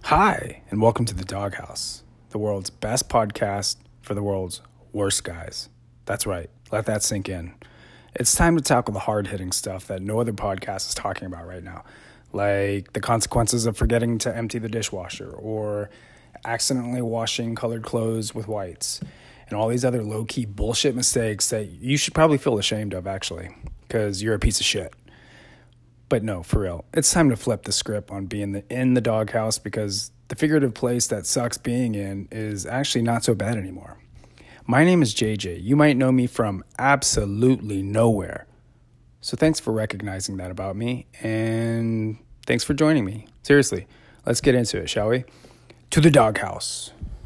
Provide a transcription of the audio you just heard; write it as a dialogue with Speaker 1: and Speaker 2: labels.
Speaker 1: Hi, and welcome to The Doghouse, the world's best podcast for the world's worst guys. That's right, let that sink in. It's time to tackle the hard-hitting stuff that no other podcast is talking about right now, like the consequences of forgetting to empty the dishwasher or accidentally washing colored clothes with whites, and all these other low-key bullshit mistakes that you should probably feel ashamed of, actually, because you're a piece of shit. But no, for real, it's time to flip the script on being in the doghouse because the figurative place that sucks being in is actually not so bad anymore. My name is JJ. You might know me from absolutely nowhere. So thanks for recognizing that about me, and thanks for joining me. Seriously, let's get into it, shall we? To the doghouse.